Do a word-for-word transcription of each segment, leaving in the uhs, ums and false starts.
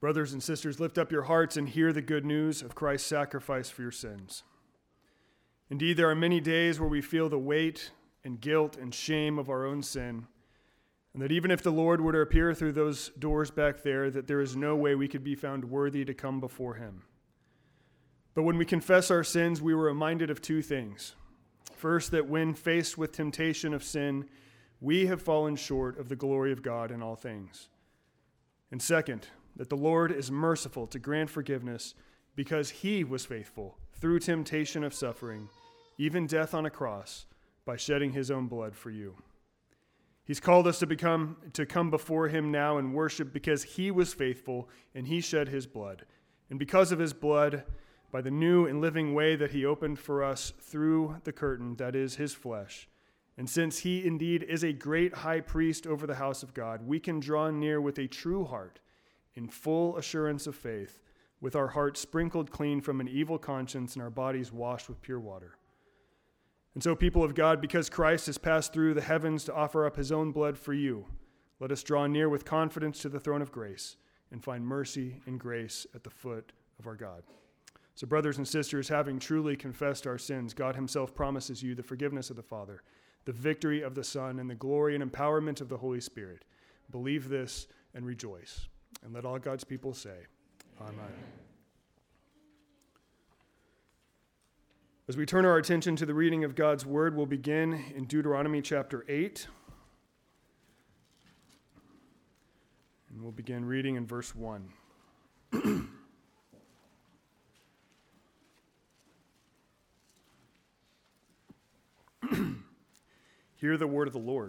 Brothers and sisters, lift up your hearts and hear the good news of Christ's sacrifice for your sins. Indeed, there are many days where we feel the weight and guilt and shame of our own sin, and that even if the Lord were to appear through those doors back there, that there is no way we could be found worthy to come before him. But when we confess our sins, we were reminded of two things. First, that when faced with temptation of sin, we have fallen short of the glory of God in all things. And second, that the Lord is merciful to grant forgiveness because he was faithful through temptation of suffering, even death on a cross, by shedding his own blood for you. He's called us to become to come before him now and worship because he was faithful and he shed his blood. And because of his blood, by the new and living way that he opened for us through the curtain, that is his flesh, and since he indeed is a great high priest over the house of God, we can draw near with a true heart in full assurance of faith, with our hearts sprinkled clean from an evil conscience and our bodies washed with pure water. And so, people of God, because Christ has passed through the heavens to offer up his own blood for you, let us draw near with confidence to the throne of grace and find mercy and grace at the foot of our God. So, brothers and sisters, having truly confessed our sins, God himself promises you the forgiveness of the Father, the victory of the Son, and the glory and empowerment of the Holy Spirit. Believe this and rejoice. And let all God's people say, Amen. Amen. As we turn our attention to the reading of God's word, we'll begin in Deuteronomy chapter eight. And we'll begin reading in verse one. Hear the word of the Lord.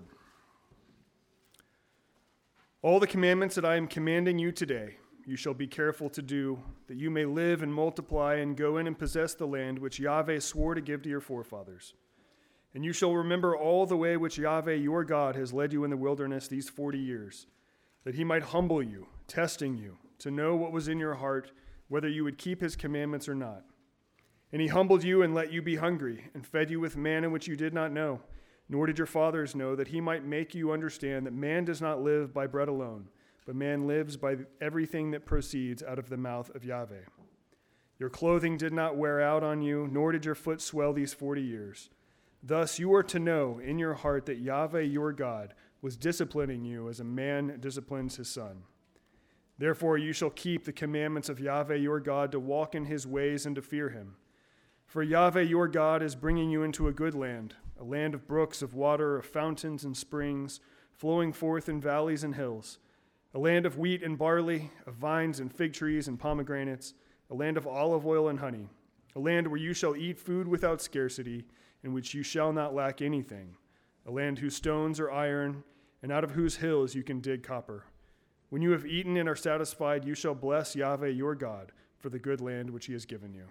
All the commandments that I am commanding you today, you shall be careful to do, that you may live and multiply and go in and possess the land which Yahweh swore to give to your forefathers. And you shall remember all the way which Yahweh your God has led you in the wilderness these forty years, that he might humble you, testing you, to know what was in your heart, whether you would keep his commandments or not. And he humbled you and let you be hungry, and fed you with manna which you did not know, nor did your fathers know, that he might make you understand that man does not live by bread alone, but man lives by everything that proceeds out of the mouth of Yahweh. Your clothing did not wear out on you, nor did your foot swell these forty years. Thus you are to know in your heart that Yahweh your God was disciplining you as a man disciplines his son. Therefore you shall keep the commandments of Yahweh your God to walk in his ways and to fear him. For Yahweh your God is bringing you into a good land, a land of brooks of water, of fountains and springs, flowing forth in valleys and hills, a land of wheat and barley, of vines and fig trees and pomegranates, a land of olive oil and honey, a land where you shall eat food without scarcity, in which you shall not lack anything, a land whose stones are iron, and out of whose hills you can dig copper. When you have eaten and are satisfied, you shall bless Yahweh your God for the good land which he has given you.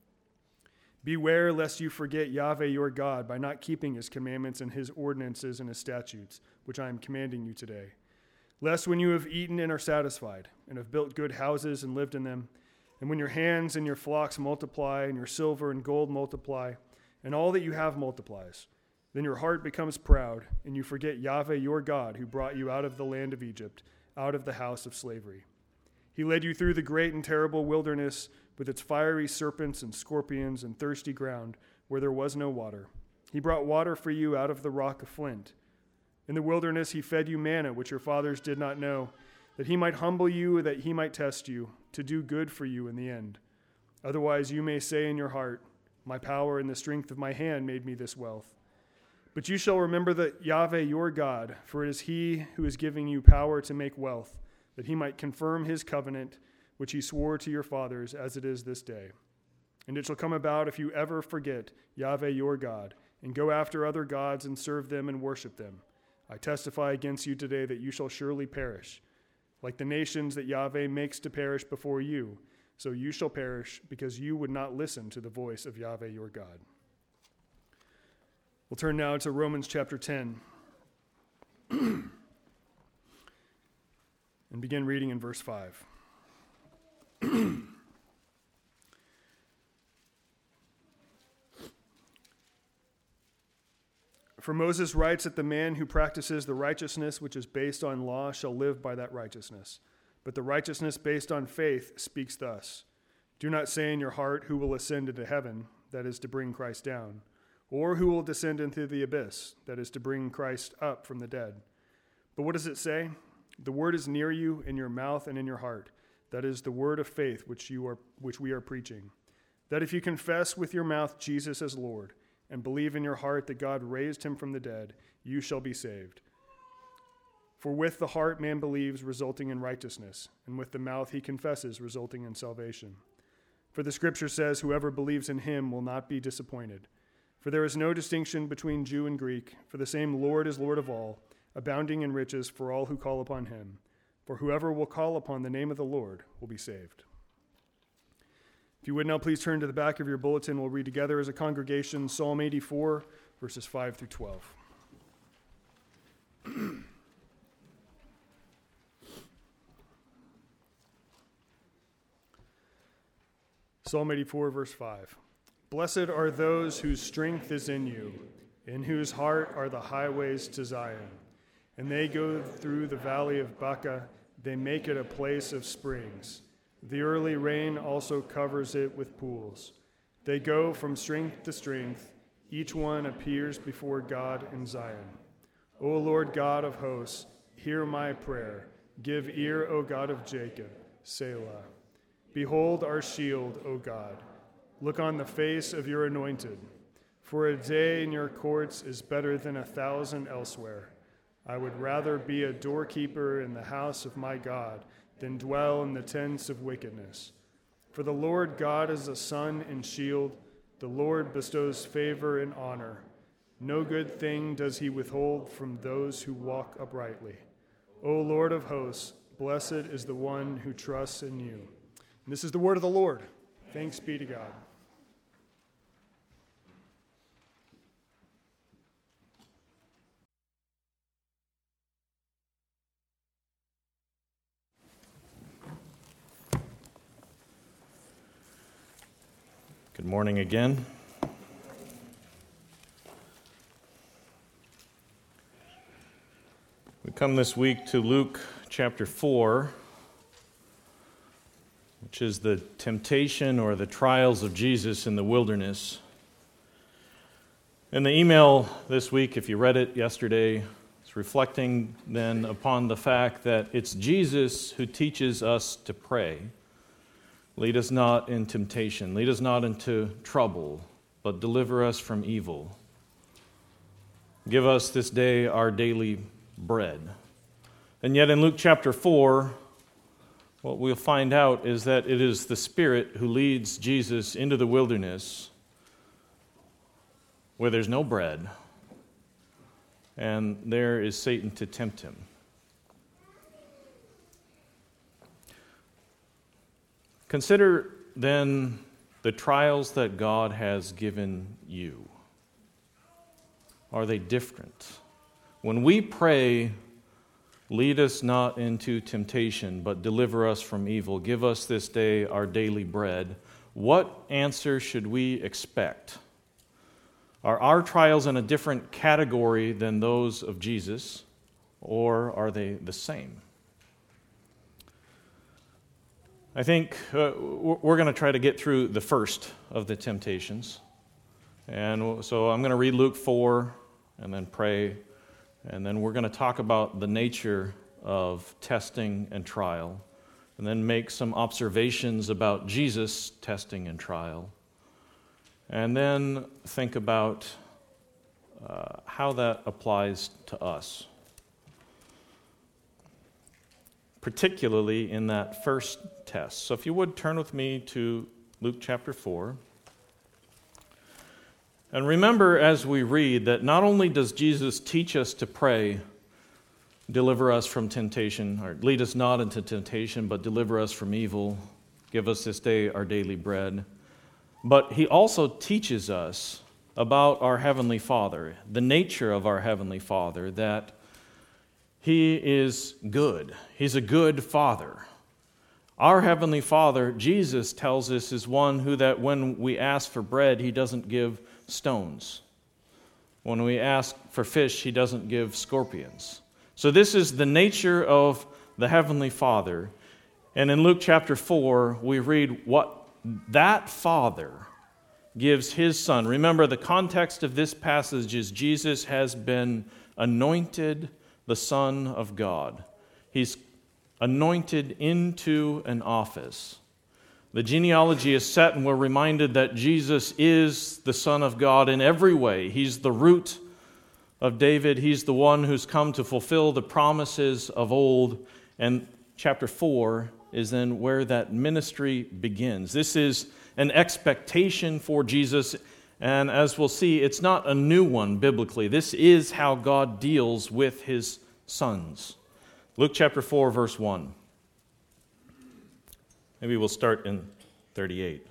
Beware lest you forget Yahweh your God by not keeping his commandments and his ordinances and his statutes, which I am commanding you today. Lest when you have eaten and are satisfied, and have built good houses and lived in them, and when your hands and your flocks multiply, and your silver and gold multiply, and all that you have multiplies, then your heart becomes proud, and you forget Yahweh your God, who brought you out of the land of Egypt, out of the house of slavery. He led you through the great and terrible wilderness, with its fiery serpents and scorpions and thirsty ground, where there was no water. He brought water for you out of the rock of flint. In the wilderness he fed you manna, which your fathers did not know, that he might humble you, that he might test you, to do good for you in the end. Otherwise you may say in your heart, my power and the strength of my hand made me this wealth. But you shall remember that Yahweh your God, for it is he who is giving you power to make wealth, that he might confirm his covenant, which he swore to your fathers, as it is this day. And it shall come about, if you ever forget Yahweh your God, and go after other gods and serve them and worship them, I testify against you today that you shall surely perish. Like the nations that Yahweh makes to perish before you, so you shall perish, because you would not listen to the voice of Yahweh your God. We'll turn now to Romans chapter ten and begin reading in verse five. For Moses writes that the man who practices the righteousness which is based on law shall live by that righteousness. But the righteousness based on faith speaks thus: do not say in your heart, who will ascend into heaven, that is to bring Christ down, or who will descend into the abyss, that is to bring Christ up from the dead. But what does it say? The word is near you, in your mouth and in your heart. That is the word of faith which you are, which we are preaching. That if you confess with your mouth Jesus as Lord, and believe in your heart that God raised him from the dead, you shall be saved. For with the heart man believes, resulting in righteousness, and with the mouth he confesses, resulting in salvation. For the scripture says, whoever believes in him will not be disappointed. For there is no distinction between Jew and Greek, for the same Lord is Lord of all, abounding in riches for all who call upon him. For whoever will call upon the name of the Lord will be saved. If you would now please turn to the back of your bulletin, we'll read together as a congregation Psalm eighty-four, verses five through twelve. Psalm eighty-four, verse five. Blessed are those whose strength is in you, in whose heart are the highways to Zion. And they go through the valley of Baca, they make it a place of springs. The early rain also covers it with pools. They go from strength to strength, each one appears before God in Zion. O Lord God of hosts, hear my prayer. Give ear, O God of Jacob, Selah. Behold our shield, O God. Look on the face of your anointed. For a day in your courts is better than a thousand elsewhere. I would rather be a doorkeeper in the house of my God than dwell in the tents of wickedness. For the Lord God is a sun and shield. The Lord bestows favor and honor. No good thing does he withhold from those who walk uprightly. O Lord of hosts, blessed is the one who trusts in you. And this is the word of the Lord. Thanks be to God. Good morning again. We come this week to Luke chapter four, which is the temptation or the trials of Jesus in the wilderness. In the email this week, if you read it yesterday, it's reflecting then upon the fact that it's Jesus who teaches us to pray. Lead us not in temptation, lead us not into trouble, but deliver us from evil. Give us this day our daily bread. And yet in Luke chapter four, what we'll find out is that it is the Spirit who leads Jesus into the wilderness where there's no bread, and there is Satan to tempt him. Consider then the trials that God has given you. Are they different? When we pray, lead us not into temptation, but deliver us from evil. Give us this day our daily bread. What answer should we expect? Are our trials in a different category than those of Jesus, or are they the same? I think uh, we're going to try to get through the first of the temptations. And so I'm going to read Luke four and then pray. And then we're going to talk about the nature of testing and trial. And then make some observations about Jesus' testing and trial. And then think about uh, how that applies to us. Particularly in that first test. So if you would turn with me to Luke chapter four. And remember as we read that not only does Jesus teach us to pray, deliver us from temptation, or lead us not into temptation, but deliver us from evil, give us this day our daily bread, but he also teaches us about our Heavenly Father, the nature of our Heavenly Father, that He is good. He's a good Father. Our Heavenly Father, Jesus tells us, is one who that when we ask for bread, He doesn't give stones. When we ask for fish, He doesn't give scorpions. So this is the nature of the Heavenly Father. And in Luke chapter four, we read what that Father gives his Son. Remember, the context of this passage is Jesus has been anointed the Son of God. He's anointed into an office. The genealogy is set, and we're reminded that Jesus is the Son of God in every way. He's the root of David. He's the one who's come to fulfill the promises of old. And chapter four is then where that ministry begins. This is an expectation for Jesus, and as we'll see, it's not a new one biblically. This is how God deals with his sons. Luke chapter four, verse one. Maybe we'll start in thirty-eight.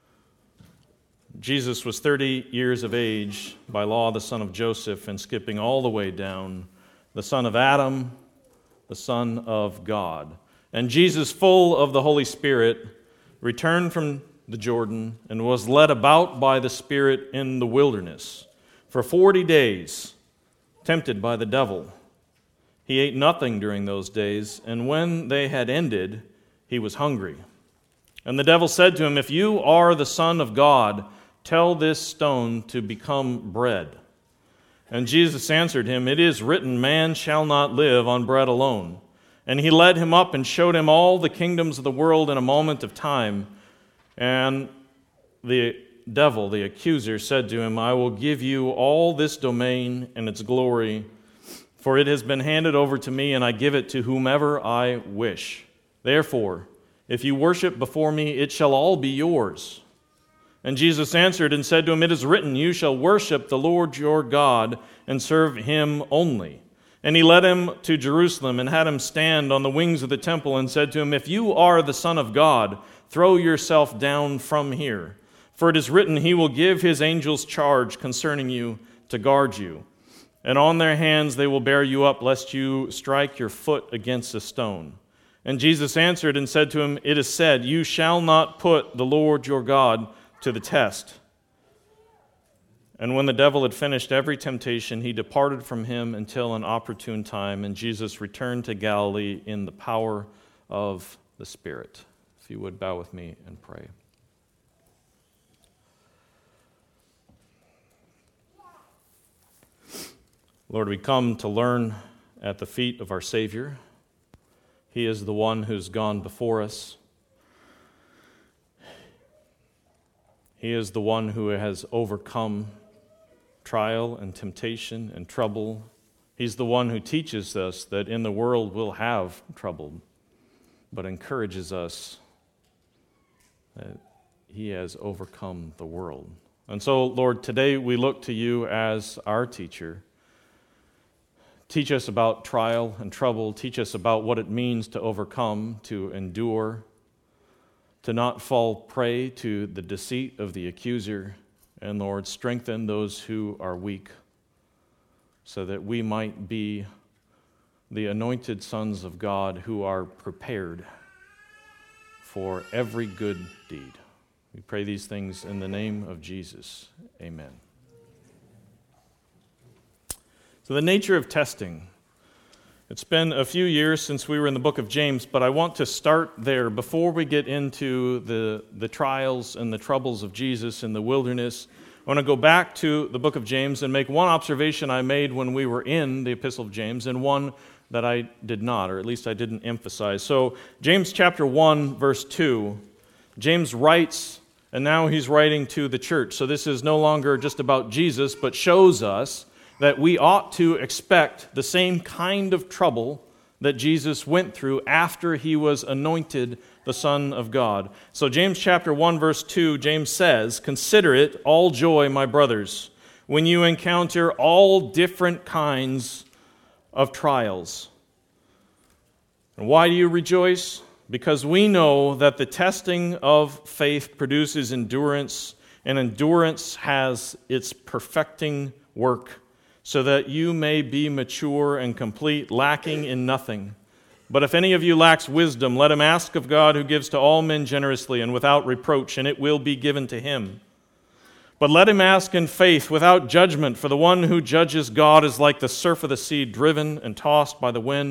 Jesus was thirty years of age, by law the son of Joseph, and skipping all the way down, the son of Adam, the son of God. And Jesus, full of the Holy Spirit, returned from the Jordan and was led about by the Spirit in the wilderness for forty days, tempted by the devil. He ate nothing during those days, and when they had ended, he was hungry. And the devil said to him, "If you are the Son of God, tell this stone to become bread." And Jesus answered him, "It is written, man shall not live on bread alone." And he led him up and showed him all the kingdoms of the world in a moment of time. And the devil, the accuser, said to him, "I will give you all this domain and its glory, for it has been handed over to me, and I give it to whomever I wish. Therefore, if you worship before me, it shall all be yours." And Jesus answered and said to him, "It is written, you shall worship the Lord your God and serve him only." And he led him to Jerusalem and had him stand on the wings of the temple and said to him, "If you are the Son of God, throw yourself down from here. For it is written, he will give his angels charge concerning you to guard you. And on their hands they will bear you up, lest you strike your foot against a stone." And Jesus answered and said to him, "It is said, you shall not put the Lord your God to the test." And when the devil had finished every temptation, he departed from him until an opportune time, and Jesus returned to Galilee in the power of the Spirit. If you would bow with me and pray. Lord, we come to learn at the feet of our Savior. He is the one who's gone before us. He is the one who has overcome trial and temptation and trouble. He's the one who teaches us that in the world we'll have trouble, but encourages us that he has overcome the world. And so, Lord, today we look to you as our teacher. Teach us about trial and trouble. Teach us about what it means to overcome, to endure, to not fall prey to the deceit of the accuser. And Lord, strengthen those who are weak so that we might be the anointed sons of God who are prepared for every good deed. We pray these things in the name of Jesus. Amen. So the nature of testing. It's been a few years since we were in the book of James, but I want to start there before we get into the, the trials and the troubles of Jesus in the wilderness. I want to go back to the book of James and make one observation I made when we were in the epistle of James, and one that I did not, or at least I didn't emphasize. So James chapter one, verse two, James writes, and now he's writing to the church. So this is no longer just about Jesus, but shows us that we ought to expect the same kind of trouble that Jesus went through after he was anointed the Son of God. So James chapter one, verse two, James says, "Consider it all joy, my brothers, when you encounter all different kinds of trials." And why do you rejoice? Because we know that the testing of faith produces endurance, and endurance has its perfecting work, so that you may be mature and complete, lacking in nothing. But if any of you lacks wisdom, let him ask of God, who gives to all men generously and without reproach, and it will be given to him. But let him ask in faith, without judgment, for the one who judges God is like the surf of the sea, driven and tossed by the wind.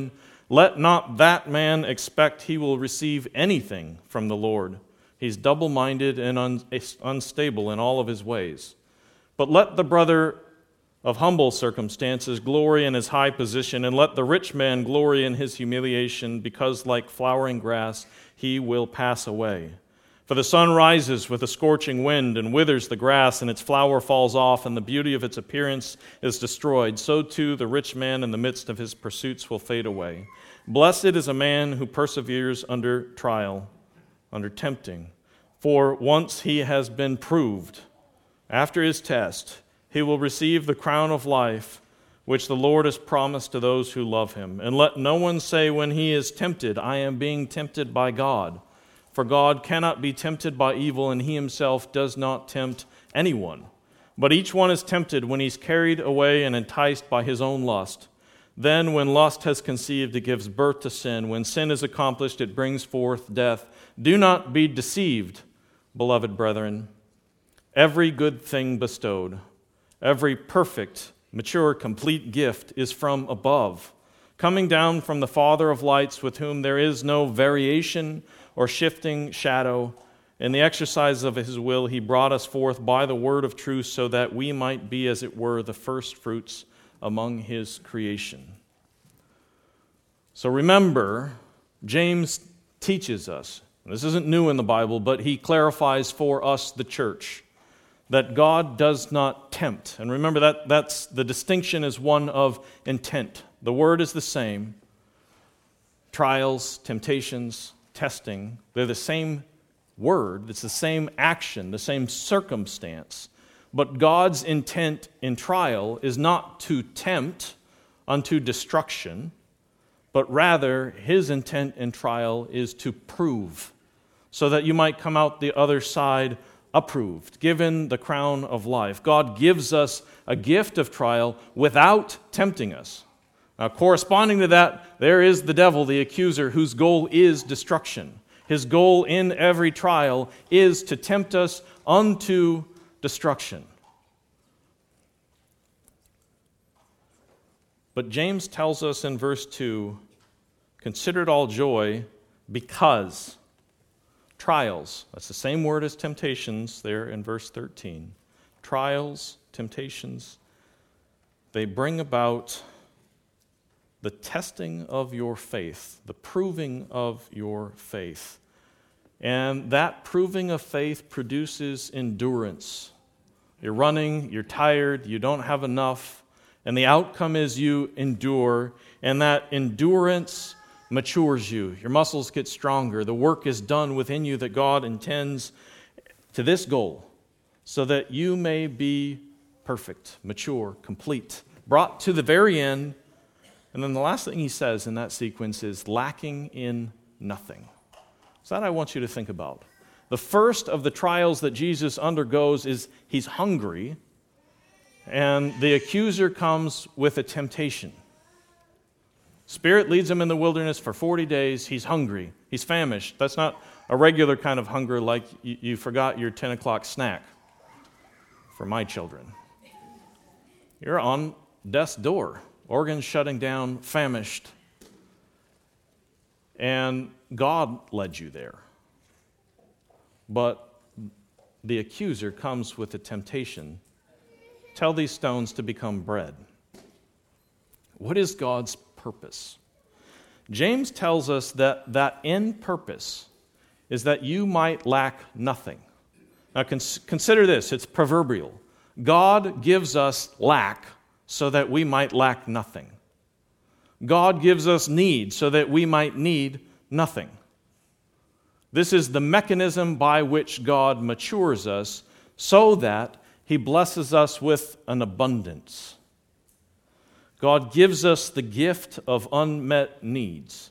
Let not that man expect he will receive anything from the Lord. He's double-minded and un- unstable in all of his ways. But let the brother of humble circumstances glory in his high position, and let the rich man glory in his humiliation, because like flowering grass he will pass away. For the sun rises with a scorching wind and withers the grass, and its flower falls off, and the beauty of its appearance is destroyed. So too the rich man in the midst of his pursuits will fade away. Blessed is a man who perseveres under trial, under tempting. For once he has been proved, after his test, he will receive the crown of life, which the Lord has promised to those who love him. And let no one say when he is tempted, I am being tempted by God. For God cannot be tempted by evil, and he himself does not tempt anyone. But each one is tempted when he's carried away and enticed by his own lust. Then when lust has conceived, it gives birth to sin. When sin is accomplished, it brings forth death. Do not be deceived, beloved brethren. Every good thing bestowed, every perfect, mature, complete gift is from above, coming down from the Father of lights, with whom there is no variation or shifting shadow. In the exercise of his will, he brought us forth by the word of truth, so that we might be, as it were, the first fruits among his creation. So remember, James teaches us, this isn't new in the Bible, but he clarifies for us, the church, that God does not tempt. And remember that that's the distinction is one of intent. The word is the same. Trials, temptations, testing, they're the same word, it's the same action, the same circumstance. But God's intent in trial is not to tempt unto destruction, but rather his intent in trial is to prove, so that you might come out the other side approved, given the crown of life. God gives us a gift of trial without tempting us. Now, corresponding to that, there is the devil, the accuser, whose goal is destruction. His goal in every trial is to tempt us unto destruction. But James tells us in verse two, consider it all joy because trials, that's the same word as temptations there in verse thirteen. Trials, temptations, they bring about the testing of your faith, the proving of your faith. And that proving of faith produces endurance. You're running, you're tired, you don't have enough, and the outcome is you endure, and that endurance matures you. Your muscles get stronger. The work is done within you that God intends to this goal, so that you may be perfect, mature, complete, brought to the very end. And then the last thing he says in that sequence is lacking in nothing. So that I want you to think about. The first of the trials that Jesus undergoes is he's hungry, and the accuser comes with a temptation. Spirit leads him in the wilderness for forty days. He's hungry. He's famished. That's not a regular kind of hunger like you, you forgot your ten o'clock snack for my children. You're on death's door. Organs shutting down, famished. And God led you there. But the accuser comes with the temptation. Tell these stones to become bread. What is God's purpose? James tells us that that end purpose is that you might lack nothing. Now cons- consider this, it's proverbial. God gives us lack so that we might lack nothing. God gives us need so that we might need nothing. This is the mechanism by which God matures us so that he blesses us with an abundance. God gives us the gift of unmet needs.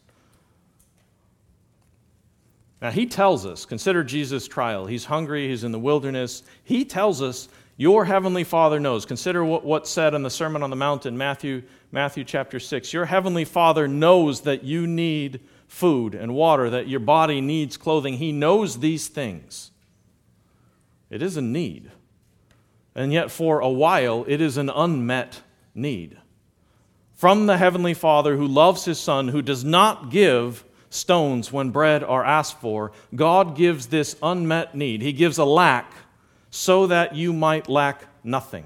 Now he tells us, consider Jesus' trial. He's hungry, he's in the wilderness. He tells us, your heavenly Father knows. Consider what, what's said in the Sermon on the Mount in Matthew, Matthew chapter six. Your heavenly Father knows that you need food and water, that your body needs clothing. He knows these things. It is a need. And yet for a while, it is an unmet need. from the Heavenly Father who loves His Son, who does not give stones when bread are asked for. God gives this unmet need. He gives a lack so that you might lack nothing.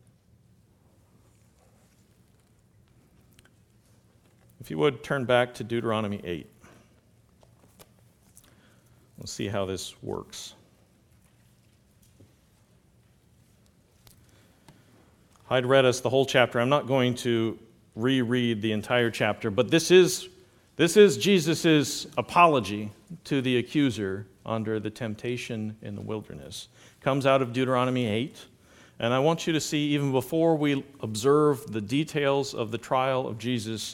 If you would, turn back to Deuteronomy eight. We'll see how this works. I'd read us the whole chapter. I'm not going to reread the entire chapter, but this is this is Jesus' apology to the accuser under the temptation in the wilderness. It comes out of Deuteronomy eight, and I want you to see, even before we observe the details of the trial of Jesus,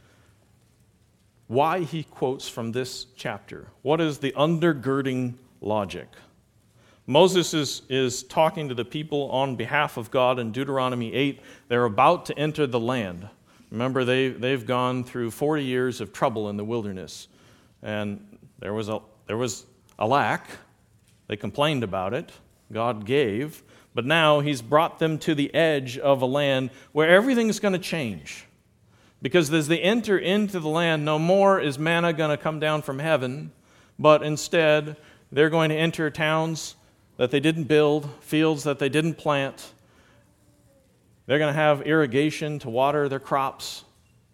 why he quotes from this chapter. What is the undergirding logic? Moses is, is talking to the people on behalf of God in Deuteronomy eight. They're about to enter the land. Remember, they, they've gone through forty years of trouble in the wilderness. And there was a, there was a lack. They complained about it. God gave. But now He's brought them to the edge of a land where everything's going to change. Because as they enter into the land, no more is manna going to come down from heaven, but instead they're going to enter towns that they didn't build, fields that they didn't plant. They're going to have irrigation to water their crops.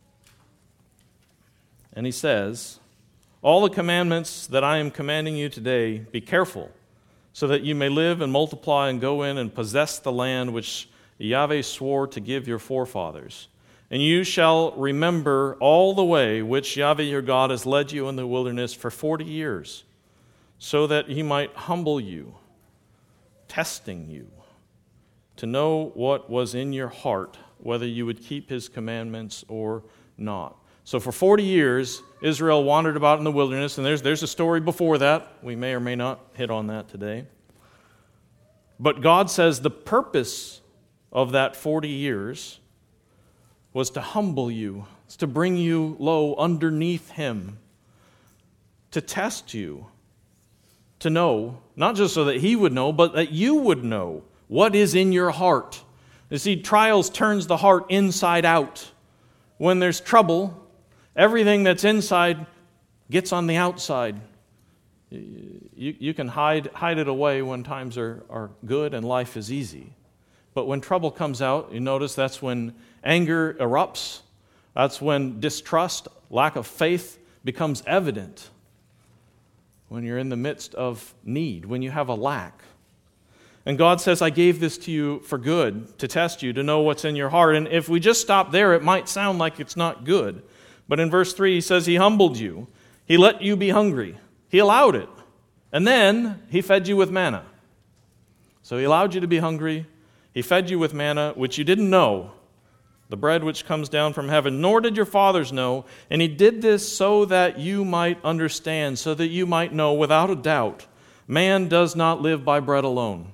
And He says, all the commandments that I am commanding you today, be careful, so that you may live and multiply and go in and possess the land which Yahweh swore to give your forefathers. And you shall remember all the way which Yahweh your God has led you in the wilderness for forty years, so that He might humble you, testing you, to know what was in your heart, whether you would keep His commandments or not. So for forty years, Israel wandered about in the wilderness, and there's, there's a story before that. We may or may not hit on that today. But God says the purpose of that forty years was to humble you, to bring you low underneath Him, to test you, to know, not just so that He would know, but that you would know what is in your heart. You see, trials turns the heart inside out. When there's trouble, everything that's inside gets on the outside. You, you can hide, hide it away when times are, are good and life is easy. But when trouble comes out, you notice that's when anger erupts. That's when distrust, lack of faith becomes evident. When you're in the midst of need, when you have a lack. And God says, I gave this to you for good, to test you, to know what's in your heart. And if we just stop there, it might sound like it's not good. But in verse three, He says He humbled you. He let you be hungry. He allowed it. And then He fed you with manna. So He allowed you to be hungry. He fed you with manna, which you didn't know, the bread which comes down from heaven, nor did your fathers know. And He did this so that you might understand, so that you might know without a doubt, man does not live by bread alone,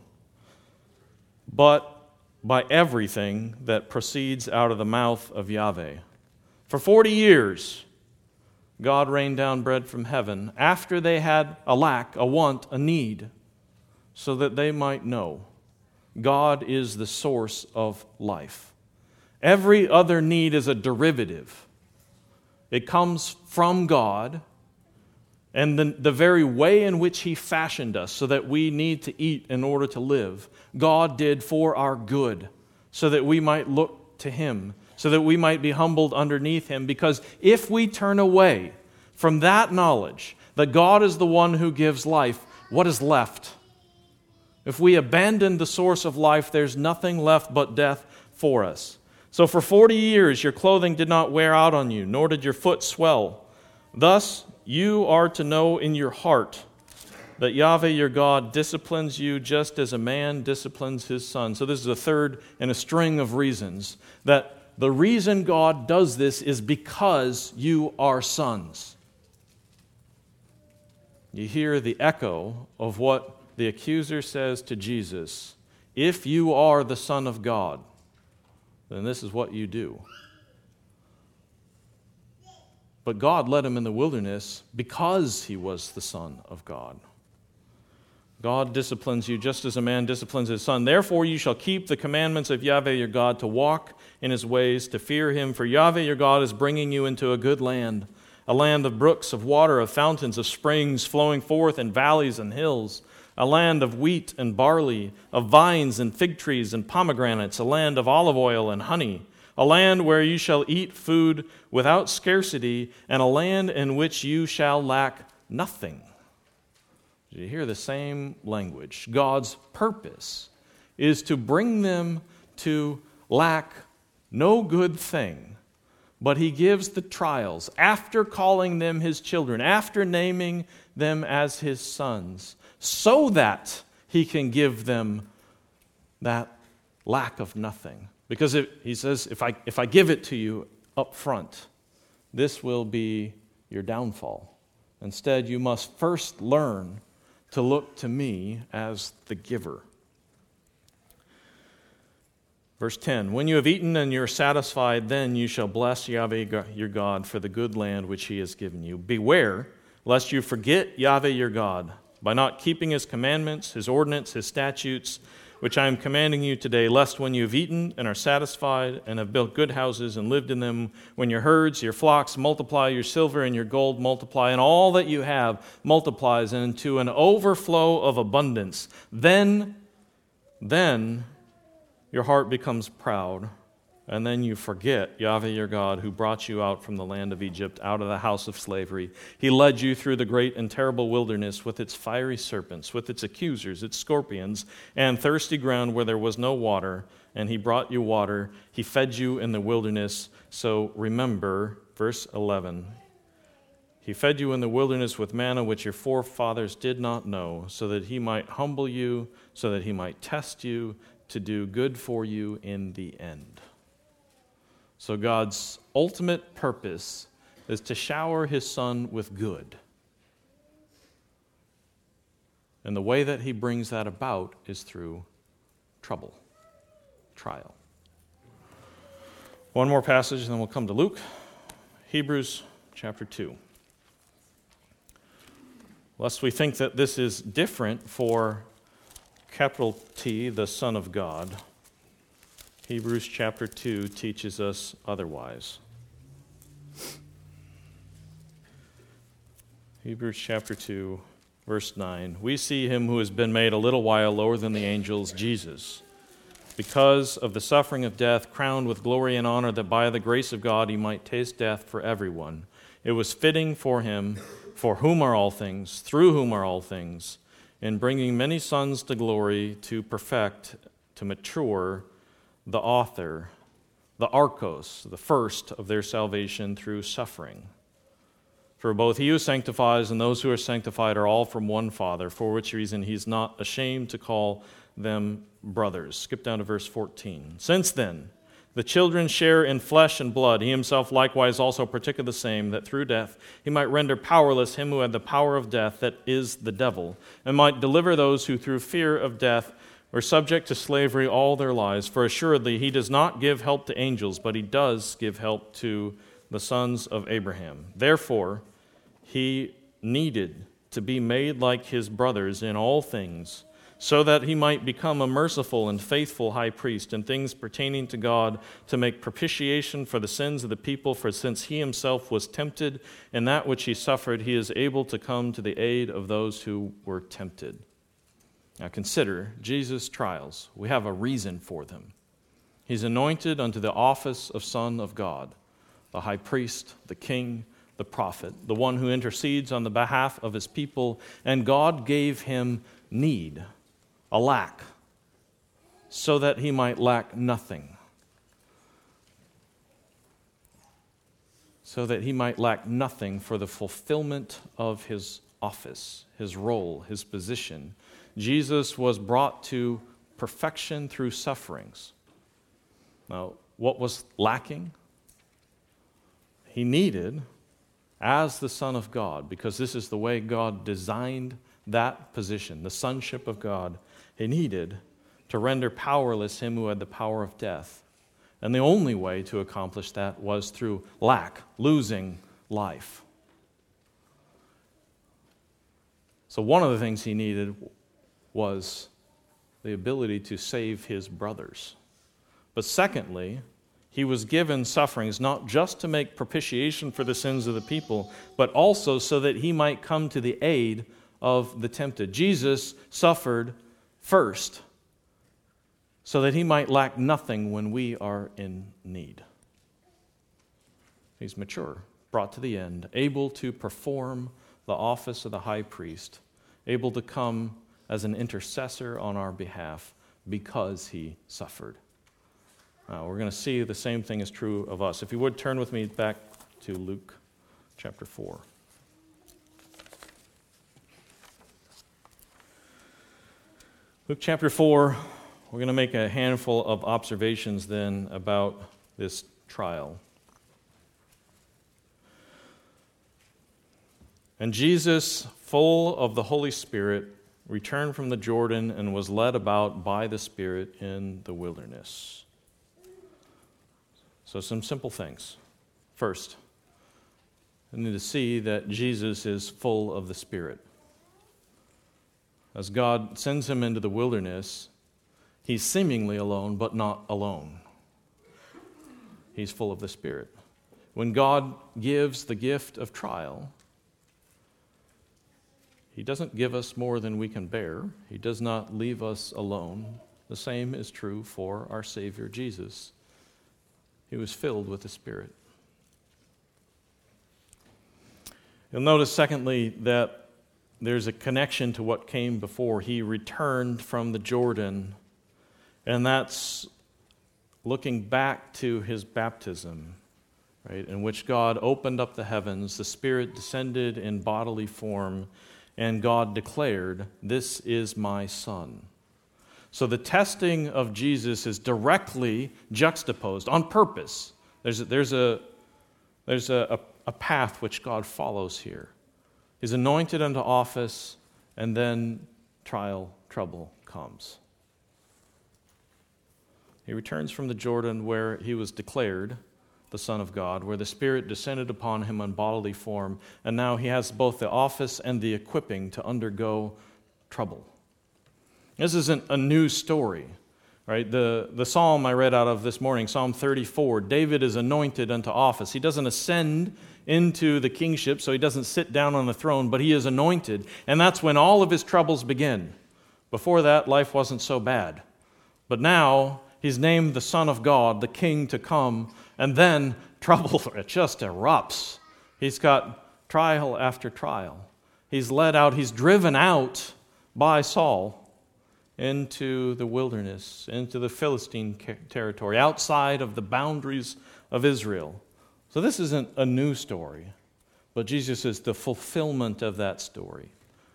but by everything that proceeds out of the mouth of Yahweh. For forty years, God rained down bread from heaven after they had a lack, a want, a need, so that they might know God is the source of life. Every other need is a derivative. It comes from God, and the, the very way in which He fashioned us so that we need to eat in order to live, God did for our good, so that we might look to Him, so that we might be humbled underneath Him. Because if we turn away from that knowledge that God is the one who gives life, what is left? If we abandon the source of life, there's nothing left but death for us. So for forty years your clothing did not wear out on you, nor did your foot swell. Thus you are to know in your heart that Yahweh your God disciplines you just as a man disciplines his son. So this is a third in a string of reasons that the reason God does this is because you are sons. You hear the echo of what the accuser says to Jesus, if you are the Son of God, then this is what you do. But God led him in the wilderness because He was the Son of God. God disciplines you just as a man disciplines his son. Therefore you shall keep the commandments of Yahweh your God, to walk in his ways, to fear him. For Yahweh your God is bringing you into a good land, a land of brooks, of water, of fountains, of springs flowing forth in valleys and hills, a land of wheat and barley, of vines and fig trees and pomegranates, a land of olive oil and honey, a land where you shall eat food without scarcity, and a land in which you shall lack nothing. Did you hear the same language? God's purpose is to bring them to lack no good thing, but he gives the trials after calling them his children, after naming them as his sons, so that he can give them that lack of nothing. Because if, he says, if I, if I give it to you up front, this will be your downfall. Instead, you must first learn to look to me as the giver. Verse ten, when you have eaten and you are satisfied, then you shall bless Yahweh your God for the good land which he has given you. Beware, lest you forget Yahweh your God by not keeping his commandments, his ordinance, his statutes, which I am commanding you today, lest when you have eaten and are satisfied and have built good houses and lived in them, when your herds, your flocks multiply, your silver and your gold multiply, and all that you have multiplies into an overflow of abundance, then, then your heart becomes proud, and then you forget Yahweh your God, who brought you out from the land of Egypt, out of the house of slavery. He led you through the great and terrible wilderness with its fiery serpents, with its accusers, its scorpions, and thirsty ground where there was no water, and he brought you water. He fed you in the wilderness. So remember, verse eleven, he fed you in the wilderness with manna which your forefathers did not know, so that he might humble you, so that he might test you, to do good for you in the end. So God's ultimate purpose is to shower his son with good. And the way that he brings that about is through trouble, trial. One more passage, and then we'll come to Luke. Hebrews chapter two. Lest we think that this is different for capital T, the Son of God, Hebrews chapter two teaches us otherwise. Hebrews chapter two, verse nine. We see him who has been made a little while lower than the angels, Jesus, because of the suffering of death, crowned with glory and honor, that by the grace of God he might taste death for everyone. It was fitting for him, for whom are all things, through whom are all things, in bringing many sons to glory, to perfect, to mature, the author, the archos, the first of their salvation through suffering. For both he who sanctifies and those who are sanctified are all from one Father, for which reason he is not ashamed to call them brothers. Skip down to verse fourteen. Since then, the children share in flesh and blood, he himself likewise also partook of the same, that through death he might render powerless him who had the power of death, that is the devil, and might deliver those who through fear of death were subject to slavery all their lives. For assuredly he does not give help to angels, but he does give help to the sons of Abraham. Therefore he needed to be made like his brothers in all things, so that he might become a merciful and faithful high priest in things pertaining to God, to make propitiation for the sins of the people. For since he himself was tempted in that which he suffered, he is able to come to the aid of those who were tempted. Now consider Jesus' trials. We have a reason for them. He's anointed unto the office of Son of God, the high priest, the king, the prophet, the one who intercedes on the behalf of his people, and God gave him need, a lack, so that he might lack nothing. So that he might lack nothing for the fulfillment of his office, his role, his position. Jesus was brought to perfection through sufferings. Now, what was lacking? He needed, as the Son of God, because this is the way God designed that position, the sonship of God, he needed to render powerless him who had the power of death. And the only way to accomplish that was through lack, losing life. So one of the things he needed was the ability to save his brothers. But secondly, he was given sufferings not just to make propitiation for the sins of the people, but also so that he might come to the aid of the tempted. Jesus suffered first so that he might lack nothing when we are in need. He's mature, brought to the end, able to perform the office of the high priest, able to come as an intercessor on our behalf because he suffered. Uh, we're going to see the same thing is true of us. If you would, turn with me back to Luke chapter four. Luke chapter four, we're going to make a handful of observations then about this trial. And Jesus, full of the Holy Spirit, returned from the Jordan and was led about by the Spirit in the wilderness. So some simple things. First, we need to see that Jesus is full of the Spirit. As God sends him into the wilderness, he's seemingly alone, but not alone. He's full of the Spirit. When God gives the gift of trial, he doesn't give us more than we can bear. He does not leave us alone. The same is true for our Savior Jesus. He was filled with the Spirit. You'll notice, secondly, that there's a connection to what came before. He returned from the Jordan, and that's looking back to his baptism, right, in which God opened up the heavens, the Spirit descended in bodily form, and God declared, "This is my Son." So the testing of Jesus is directly juxtaposed on purpose. There's a, there's a, there's a, a path which God follows here. He's anointed unto office, and then trial, trouble comes. He returns from the Jordan where he was declared the Son of God, where the Spirit descended upon him in bodily form, and now he has both the office and the equipping to undergo trouble. This isn't a new story, right? The, the psalm I read out of this morning, Psalm thirty-four, David is anointed unto office. He doesn't ascend into the kingship, so he doesn't sit down on the throne, but he is anointed, and that's when all of his troubles begin. Before that, life wasn't so bad. But now, he's named the Son of God, the King to come, and then trouble just erupts. He's got trial after trial. He's led out, he's driven out by Saul into the wilderness, into the Philistine territory, outside of the boundaries of Israel. So this isn't a new story, but Jesus is the fulfillment of that story.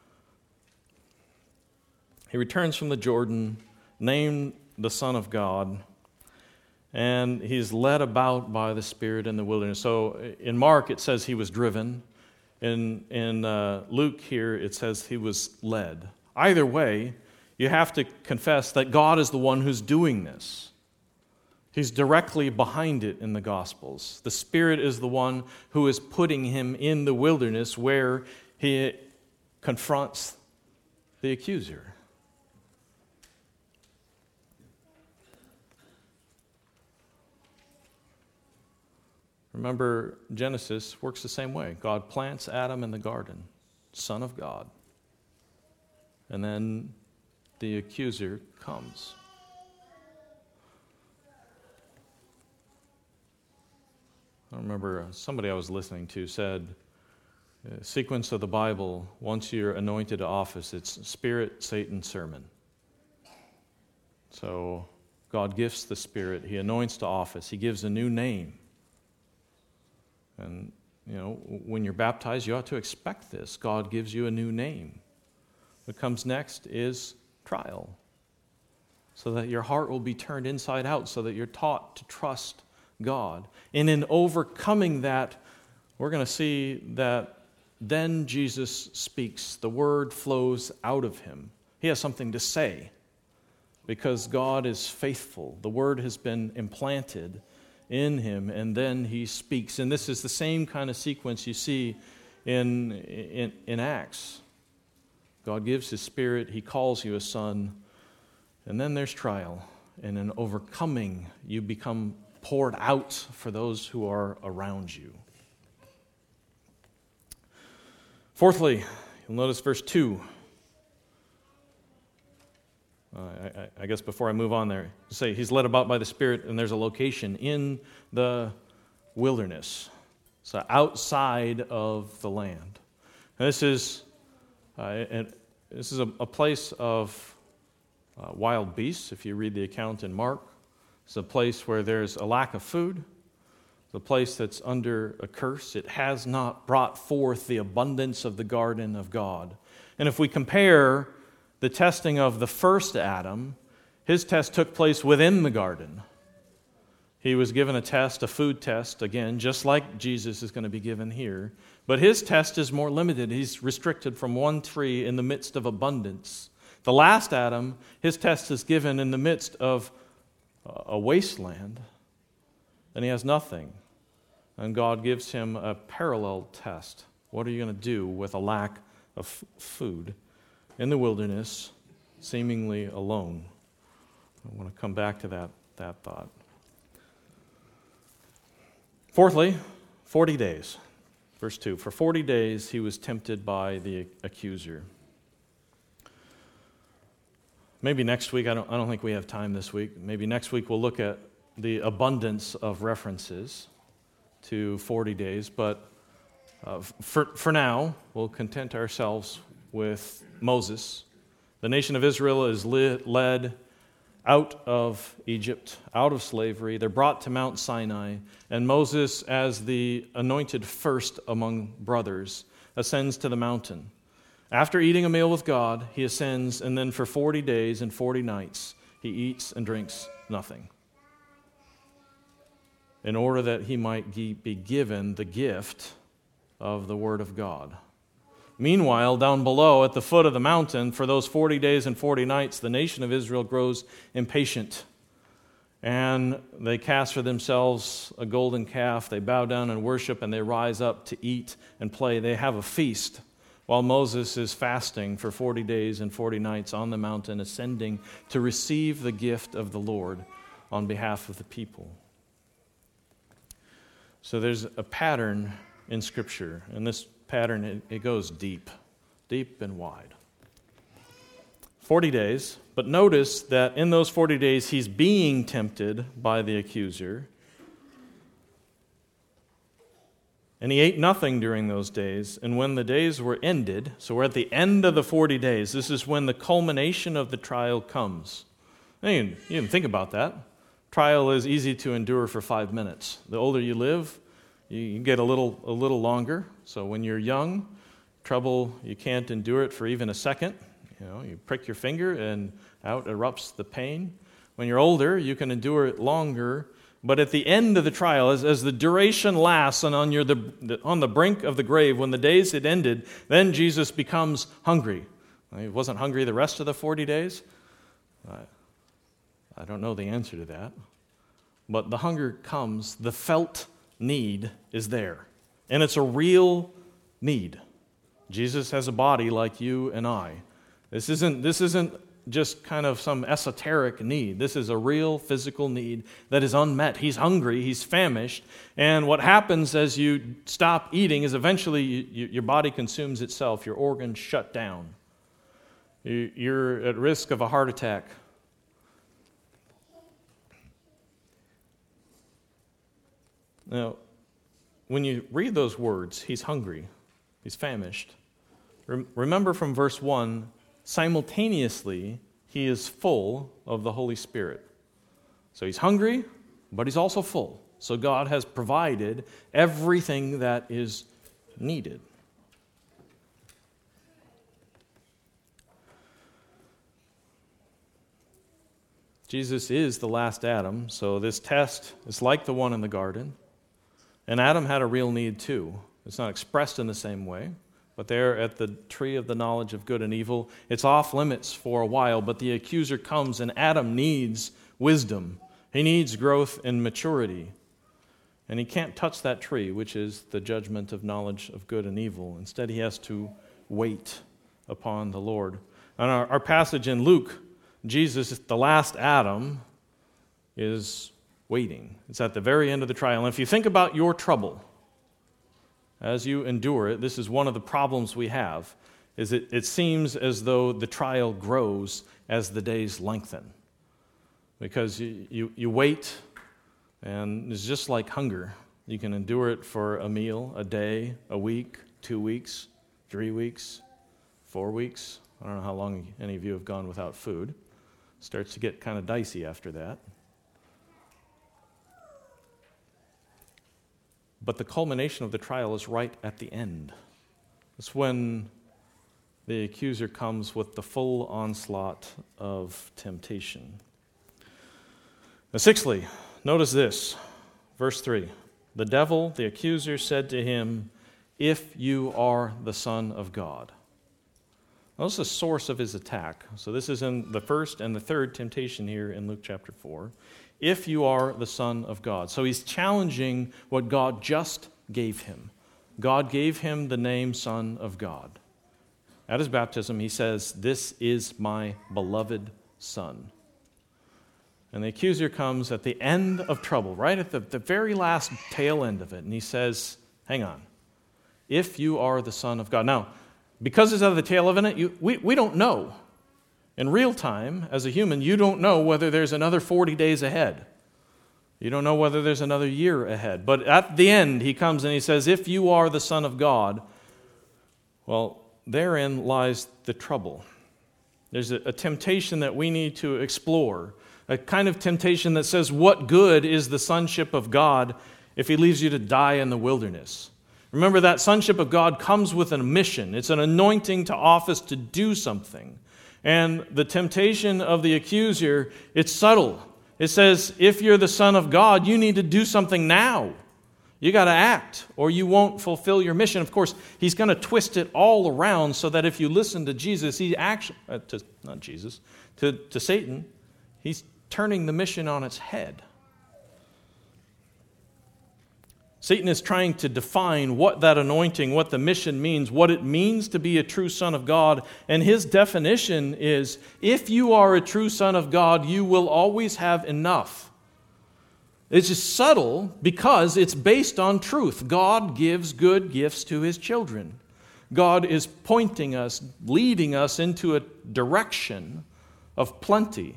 He returns from the Jordan, named the Son of God, and he's led about by the Spirit in the wilderness. So in Mark, it says he was driven. In, in uh, Luke here, it says he was led. Either way, you have to confess that God is the one who's doing this. He's directly behind it in the Gospels. The Spirit is the one who is putting him in the wilderness where he confronts the accuser. Remember, Genesis works the same way. God plants Adam in the garden, Son of God. And then the accuser comes. I remember somebody I was listening to said, the sequence of the Bible, once you're anointed to office, it's Spirit, Satan, sermon. So God gifts the Spirit. He anoints to office. He gives a new name. And, you know, when you're baptized, you ought to expect this. God gives you a new name. What comes next is trial, so that your heart will be turned inside out, so that you're taught to trust God. And in overcoming that, we're going to see that then Jesus speaks. The word flows out of him. He has something to say because God is faithful. The word has been implanted in him, and then he speaks. And this is the same kind of sequence you see in, in, in Acts. God gives His Spirit. He calls you a son. And then there's trial. And in overcoming, you become poured out for those who are around you. Fourthly, you'll notice verse two. Uh, I, I guess before I move on there, say he's led about by the Spirit, and there's a location in the wilderness, so outside of the land. And this is uh, and this is a, a place of uh, wild beasts. If you read the account in Mark, it's a place where there's a lack of food. It's a place that's under a curse. It has not brought forth the abundance of the garden of God. And if we compare the testing of the first Adam, his test took place within the garden. He was given a test, a food test, again, just like Jesus is going to be given here. But his test is more limited. He's restricted from one tree in the midst of abundance. The last Adam, his test is given in the midst of a wasteland, and he has nothing. And God gives him a parallel test. What are you going to do with a lack of f- food? In the wilderness, seemingly alone. I want to come back to that, that thought. Fourthly, forty days. Verse two, for forty days he was tempted by the accuser. Maybe next week, I don't, I don't think we have time this week. Maybe next week we'll look at the abundance of references to forty days. But uh, for, for now, we'll content ourselves with Moses. The nation of Israel is led out of Egypt, out of slavery. They're brought to Mount Sinai, and Moses, as the anointed first among brothers, ascends to the mountain. After eating a meal with God, he ascends, and then for forty days and forty nights, he eats and drinks nothing, in order that he might be given the gift of the Word of God. Meanwhile, down below at the foot of the mountain, for those forty days and forty nights, the nation of Israel grows impatient. And they cast for themselves a golden calf. They bow down and worship, and they rise up to eat and play. They have a feast while Moses is fasting for forty days and forty nights on the mountain, ascending to receive the gift of the Lord on behalf of the people. So there's a pattern in Scripture, and this pattern, it, it goes deep, deep and wide. forty days, but notice that in those forty days, he's being tempted by the accuser. And he ate nothing during those days. And when the days were ended, so we're at the end of the forty days, this is when the culmination of the trial comes. Now, you, can, you can think about that. Trial is easy to endure for five minutes. The older you live, you get a little a little longer. So when you're young, trouble, you can't endure it for even a second. You know, you prick your finger and out erupts the pain. When you're older, you can endure it longer. But at the end of the trial, as, as the duration lasts and on, your, the, the, on the brink of the grave, when the days had ended, then Jesus becomes hungry. He wasn't hungry the rest of the forty days. I, I don't know the answer to that. But the hunger comes, the felt need is there. And it's a real need. Jesus has a body like you and I. This isn't, this isn't just kind of some esoteric need. This is a real physical need that is unmet. He's hungry, he's famished, and what happens as you stop eating is eventually you, you, your body consumes itself, your organs shut down. You, you're at risk of a heart attack. Now, when you read those words, he's hungry, he's famished. Remember from verse one, simultaneously, he is full of the Holy Spirit. So he's hungry, but he's also full. So God has provided everything that is needed. Jesus is the last Adam, so this test is like the one in the garden. And Adam had a real need too. It's not expressed in the same way. But there at the tree of the knowledge of good and evil, it's off limits for a while, but the accuser comes and Adam needs wisdom. He needs growth and maturity. And he can't touch that tree, which is the judgment of knowledge of good and evil. Instead, he has to wait upon the Lord. And our, our passage in Luke, Jesus, the last Adam, is waiting. It's at the very end of the trial. And if you think about your trouble as you endure it, this is one of the problems we have, is it, it seems as though the trial grows as the days lengthen. Because you, you, you wait, and it's just like hunger. You can endure it for a meal, a day, a week, two weeks, three weeks, four weeks. I don't know how long any of you have gone without food. It starts to get kind of dicey after that. But the culmination of the trial is right at the end. It's when the accuser comes with the full onslaught of temptation. Now, sixthly, notice this, verse three. The devil, the accuser, said to him, "If you are the Son of God." Now, this is the source of his attack. So this is in the first and the third temptation here in Luke chapter four. If you are the Son of God. So he's challenging what God just gave him. God gave him the name Son of God. At his baptism, he says, "This is my beloved Son." And the accuser comes at the end of trouble, right at the, the very last tail end of it, and he says, hang on, if you are the Son of God. Now, because it's at the tail of it, you, we, we don't know. In real time, as a human, you don't know whether there's another forty days ahead. You don't know whether there's another year ahead. But at the end, he comes and he says, if you are the Son of God, well, therein lies the trouble. There's a, a temptation that we need to explore, a kind of temptation that says, what good is the sonship of God if he leaves you to die in the wilderness? Remember, that sonship of God comes with a mission. It's an anointing to office to do something. And the temptation of the accuser, it's subtle. It says, if you're the Son of God, you need to do something now. You got to act, or you won't fulfill your mission. Of course, he's going to twist it all around so that if you listen to Jesus, he actually, uh, to, not Jesus, to, to Satan, he's turning the mission on its head. Satan is trying to define what that anointing, what the mission means, what it means to be a true son of God. And his definition is, if you are a true son of God, you will always have enough. It's just subtle because it's based on truth. God gives good gifts to his children. God is pointing us, leading us into a direction of plenty.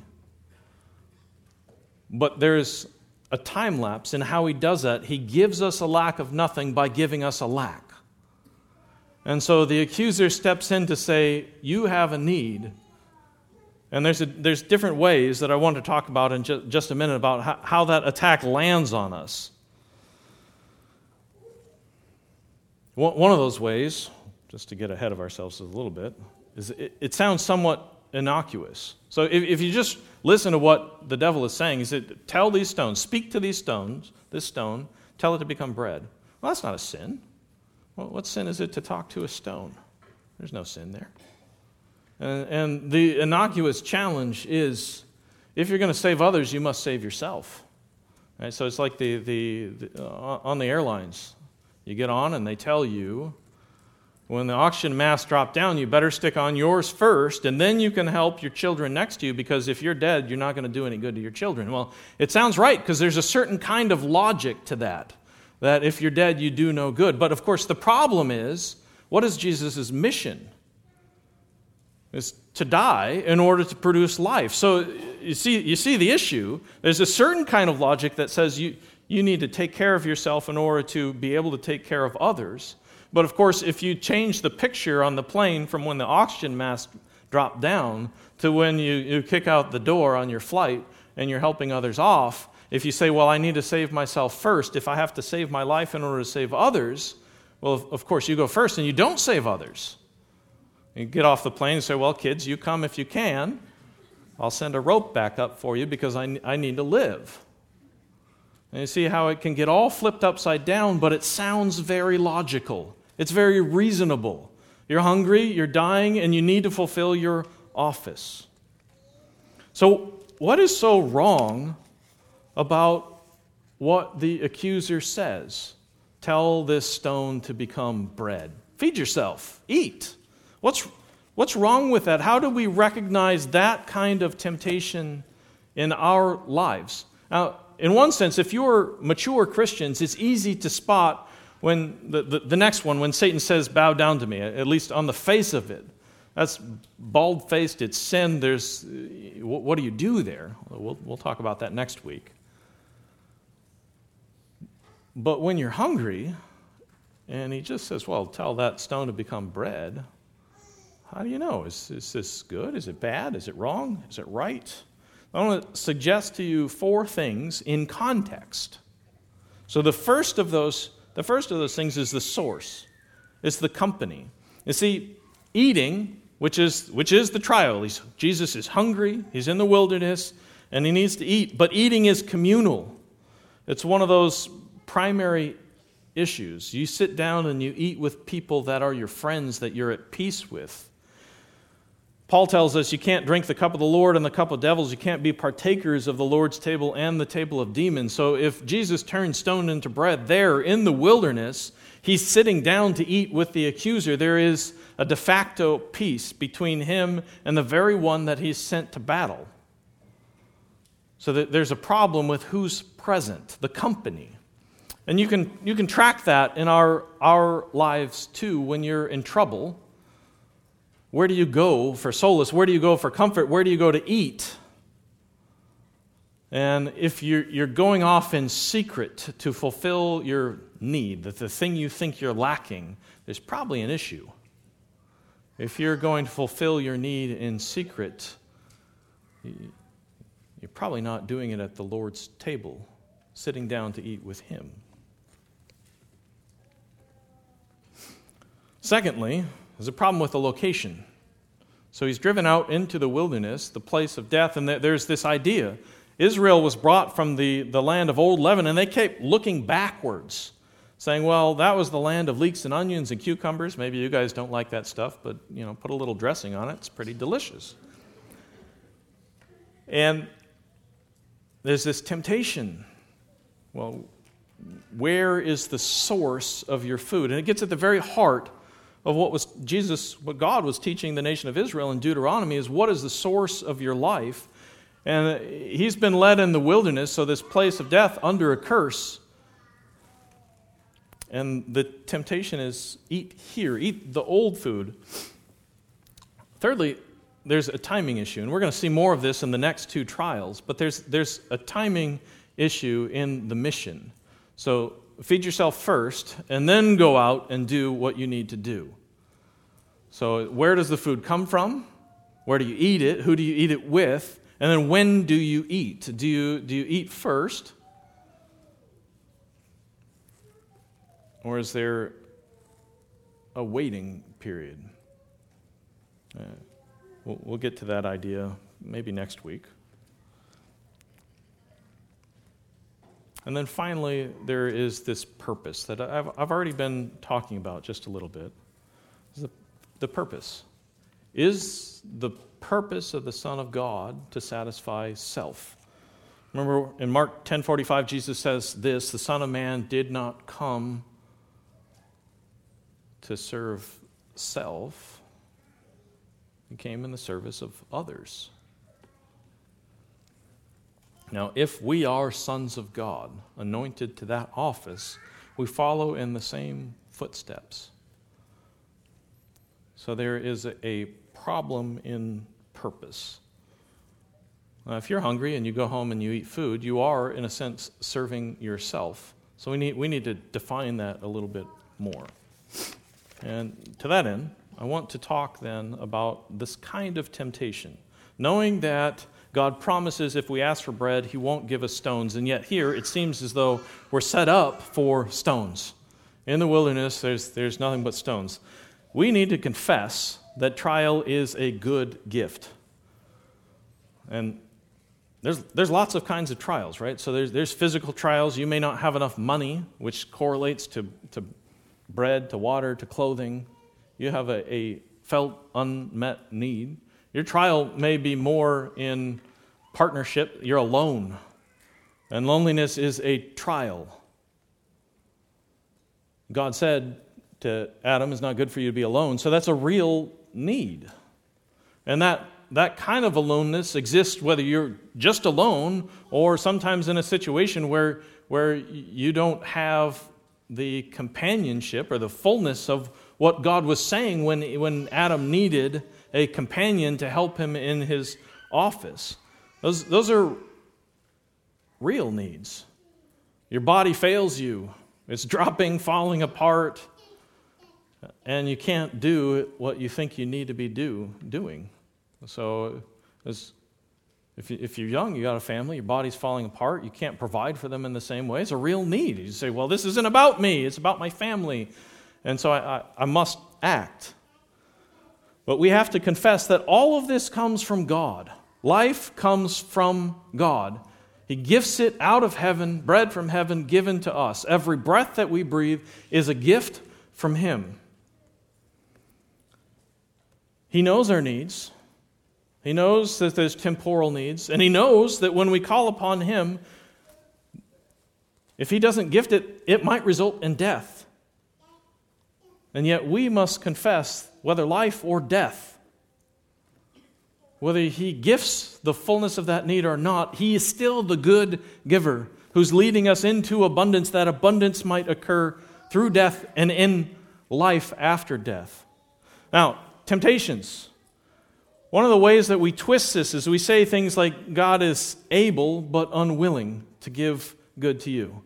But there's a time lapse in how he does that. He gives us a lack of nothing by giving us a lack. And so the accuser steps in to say, you have a need. And there's a, there's different ways that I want to talk about in ju- just a minute about how, how that attack lands on us. One of those ways, just to get ahead of ourselves a little bit, is it, it sounds somewhat innocuous. So if, if you just listen to what the devil is saying, he said, tell these stones, speak to these stones, this stone, tell it to become bread. Well, that's not a sin. Well, what sin is it to talk to a stone? There's no sin there. And, and the innocuous challenge is, if you're going to save others, you must save yourself. Right? So it's like the, the, the uh, on the airlines. You get on and they tell you, when the oxygen mask drop down, you better stick on yours first, and then you can help your children next to you, because if you're dead, you're not going to do any good to your children. Well, it sounds right, because there's a certain kind of logic to that, that if you're dead, you do no good. But of course, the problem is, what is Jesus' mission? Is to die in order to produce life. So you see, you see the issue. There's a certain kind of logic that says you, you need to take care of yourself in order to be able to take care of others. But of course, if you change the picture on the plane from when the oxygen mask dropped down to when you, you kick out the door on your flight and you're helping others off, if you say, well, I need to save myself first, if I have to save my life in order to save others, well, of course, you go first and you don't save others. You get off the plane and say, well, kids, you come if you can. I'll send a rope back up for you because I, I need to live. And you see how it can get all flipped upside down, but it sounds very logical. It's very reasonable. You're hungry, you're dying, and you need to fulfill your office. So what is so wrong about what the accuser says? Tell this stone to become bread. Feed yourself. Eat. What's What's wrong with that? How do we recognize that kind of temptation in our lives? Now, in one sense, if you're mature Christians, it's easy to spot when the, the, the next one, when Satan says, bow down to me, at least on the face of it. That's bald-faced, it's sin. There's, what do you do there? We'll, we'll talk about that next week. But when you're hungry, and he just says, well, tell that stone to become bread, how do you know? Is, is this good? Is it bad? Is it wrong? Is it right? I want to suggest to you four things in context. So the first of those, the first of those things is the source. It's the company. You see, eating, which is which is the trial. He's, Jesus is hungry. He's in the wilderness, and he needs to eat. But eating is communal. It's one of those primary issues. You sit down and you eat with people that are your friends, that you're at peace with. Paul tells us you can't drink the cup of the Lord and the cup of devils. You can't be partakers of the Lord's table and the table of demons. So if Jesus turned stone into bread there in the wilderness, he's sitting down to eat with the accuser. There is a de facto peace between him and the very one that he's sent to battle. So that there's a problem with who's present, the company. And you can you can track that in our, our lives too when you're in trouble. Where do you go for solace? Where do you go for comfort? Where do you go to eat? And if you're, you're going off in secret to fulfill your need, that the thing you think you're lacking, there's probably an issue. If you're going to fulfill your need in secret, you're probably not doing it at the Lord's table, sitting down to eat with Him. Secondly, there's a problem with the location. So he's driven out into the wilderness, the place of death, and there's this idea. Israel was brought from the, the land of old Lebanon, and they kept looking backwards, saying, well, that was the land of leeks and onions and cucumbers. Maybe you guys don't like that stuff, but you know, put a little dressing on it. It's pretty delicious. And there's this temptation. Well, where is the source of your food? And it gets at the very heart of what was Jesus, what God was teaching the nation of Israel in Deuteronomy is what is the source of your life? And he's been led in the wilderness, so this place of death under a curse. And the temptation is eat here, eat the old food. Thirdly, there's a timing issue, and we're going to see more of this in the next two trials, but there's there's a timing issue in the mission. So feed yourself first, and then go out and do what you need to do. So where does the food come from? Where do you eat it? Who do you eat it with? And then when do you eat? Do you, do you eat first? Or is there a waiting period? Uh, we'll, we'll get to that idea maybe next week. And then finally, there is this purpose that I've, I've already been talking about just a little bit. The, the purpose. Is the purpose of the Son of God to satisfy self? Remember in Mark ten forty-five, Jesus says this, the Son of Man did not come to serve self. He came in the service of others. Now, if we are sons of God, anointed to that office, we follow in the same footsteps. So there is a, a problem in purpose. Now, if you're hungry and you go home and you eat food, you are, in a sense, serving yourself. So we need we need to define that a little bit more. And to that end, I want to talk then about this kind of temptation, knowing that God promises if we ask for bread, He won't give us stones. And yet here, it seems as though we're set up for stones. In the wilderness, there's, there's nothing but stones. We need to confess that trial is a good gift. And there's, there's lots of kinds of trials, right? So there's, there's physical trials. You may not have enough money, which correlates to, to bread, to water, to clothing. You have a, a felt unmet need. Your trial may be more in partnership. You're alone. And loneliness is a trial. God said to Adam, it's not good for you to be alone. So that's a real need. And that, that kind of aloneness exists whether you're just alone or sometimes in a situation where, where you don't have the companionship or the fullness of what God was saying when, when Adam needed a companion to help him in his office. Those, those are real needs. Your body fails you. It's dropping, falling apart, and you can't do what you think you need to be do, doing. So as, if, you, if you're young, you got a family, your body's falling apart, you can't provide for them in the same way. It's a real need. You say, well, this isn't about me. It's about my family. And so I, I, I must act. But we have to confess that all of this comes from God. Life comes from God. He gifts it out of heaven, bread from heaven, given to us. Every breath that we breathe is a gift from Him. He knows our needs. He knows that there's temporal needs. And He knows that when we call upon Him, if He doesn't gift it, it might result in death. And yet we must confess, whether life or death, whether He gifts the fullness of that need or not, He is still the good giver who's leading us into abundance, that abundance might occur through death and in life after death. Now, temptations. One of the ways that we twist this is we say things like, God is able but unwilling to give good to you.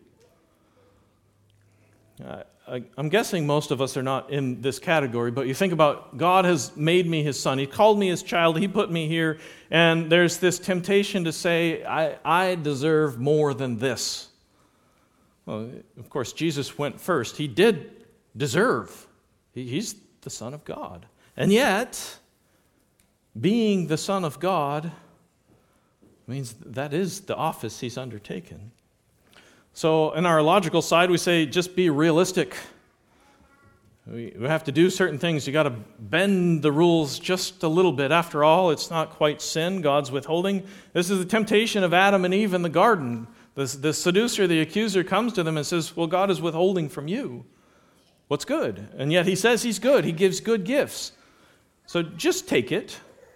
Uh, I, I'm guessing most of us are not in this category, but you think about God has made me His son. He called me His child. He put me here. And there's this temptation to say, I, I deserve more than this. Well, of course, Jesus went first. He did deserve. He, he's the Son of God. And yet, being the Son of God means that is the office He's undertaken. So in our logical side, we say, just be realistic. We have to do certain things. You got to bend the rules just a little bit. After all, it's not quite sin. God's withholding. This is the temptation of Adam and Eve in the garden. The, the seducer, the accuser, comes to them and says, well, God is withholding from you what's good. And yet He says He's good. He gives good gifts. So just take it.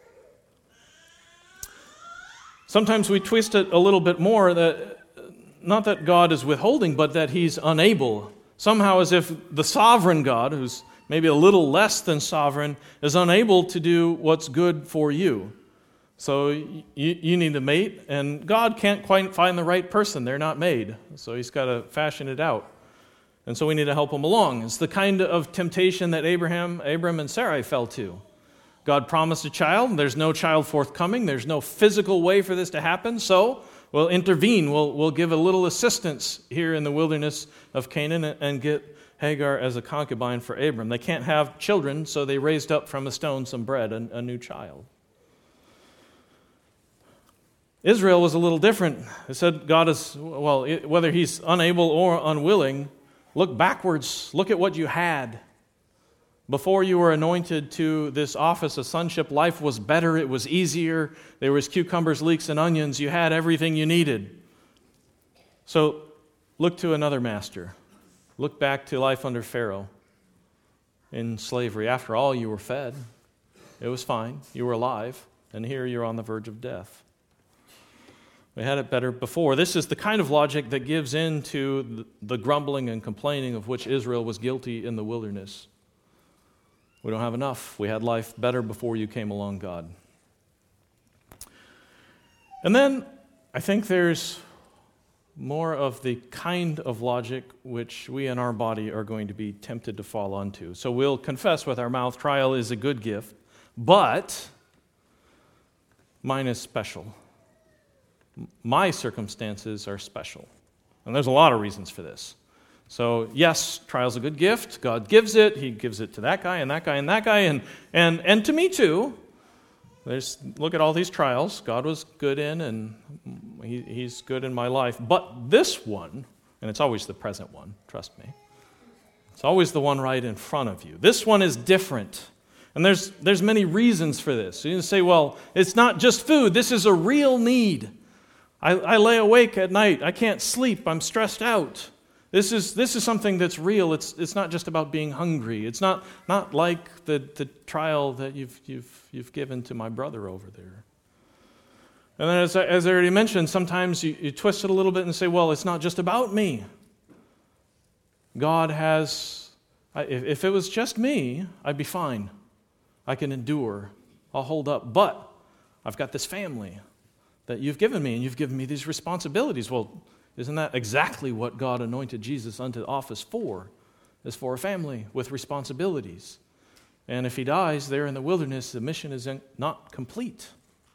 Sometimes we twist it a little bit more, that not that God is withholding, but that He's unable. Somehow as if the sovereign God, who's maybe a little less than sovereign, is unable to do what's good for you. So you, you need to mate, and God can't quite find the right person. They're not made. So He's got to fashion it out. And so we need to help them along. It's the kind of temptation that Abraham, Abram and Sarai fell to. God promised a child, and there's no child forthcoming. There's no physical way for this to happen, so we'll intervene. We'll, we'll give a little assistance here in the wilderness of Canaan and get Hagar as a concubine for Abram. They can't have children, so they raised up from a stone some bread, a, a new child. Israel was a little different. It said God is, well, it, whether He's unable or unwilling, look backwards. Look at what you had. Before you were anointed to this office of sonship, life was better, it was easier, there was cucumbers, leeks, and onions, you had everything you needed. So look to another master. Look back to life under Pharaoh in slavery. After all, you were fed. It was fine. You were alive. And here you're on the verge of death. We had it better before. This is the kind of logic that gives in to the grumbling and complaining of which Israel was guilty in the wilderness. We don't have enough. We had life better before you came along, God. And then I think there's more of the kind of logic which we in our body are going to be tempted to fall onto. So we'll confess with our mouth, trial is a good gift, but mine is special. My circumstances are special. And there's a lot of reasons for this. So, yes, trial's a good gift. God gives it. He gives it to that guy and that guy and that guy and and, and to me too. There's look at all these trials. God was good in, and he, He's good in my life. But this one, and it's always the present one, trust me. It's always the one right in front of you. This one is different. And there's there's many reasons for this. So you can say, well, it's not just food. This is a real need. I, I lay awake at night. I can't sleep. I'm stressed out. This is, this is something that's real. It's, it's not just about being hungry. It's not, not like the, the trial that you've, you've, you've given to my brother over there. And then as I, as I already mentioned, sometimes you, you twist it a little bit and say, well, it's not just about me. God has, if, if it was just me, I'd be fine. I can endure. I'll hold up. But I've got this family that you've given me, and you've given me these responsibilities. Well, isn't that exactly what God anointed Jesus unto office for? Is for a family with responsibilities. And if he dies there in the wilderness, the mission is not complete.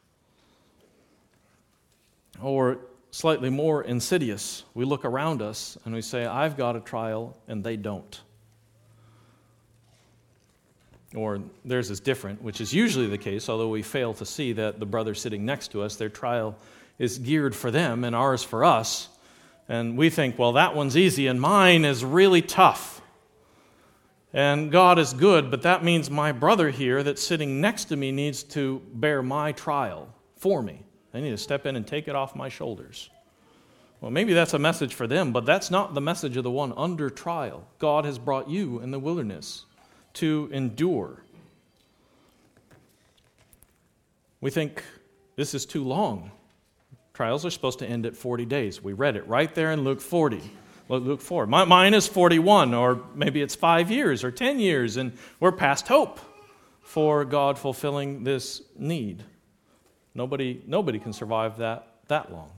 Or slightly more insidious, we look around us and we say, I've got a trial and they don't. Or theirs is different, which is usually the case, although we fail to see that the brother sitting next to us, their trial is geared for them and ours for us. And we think, well, that one's easy and mine is really tough. And God is good, but that means my brother here that's sitting next to me needs to bear my trial for me. They need to step in and take it off my shoulders. Well, maybe that's a message for them, but that's not the message of the one under trial. God has brought you in the wilderness to endure. We think this is too long. Trials are supposed to end at forty days. We read it right there in Luke forty. Luke four. My, mine is forty-one, or maybe it's five years or ten years, and we're past hope for God fulfilling this need. Nobody, nobody can survive that that long.